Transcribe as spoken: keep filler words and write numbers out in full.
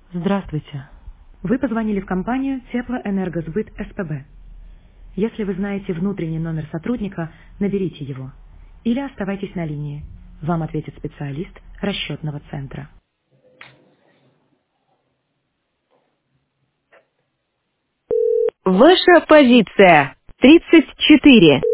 Здравствуйте. Вы позвонили в компанию Теплоэнергосбыт СПБ. Если вы знаете внутренний номер сотрудника, наберите его. Или оставайтесь на линии. Вам ответит специалист расчетного центра. Ваша позиция тридцать четыре.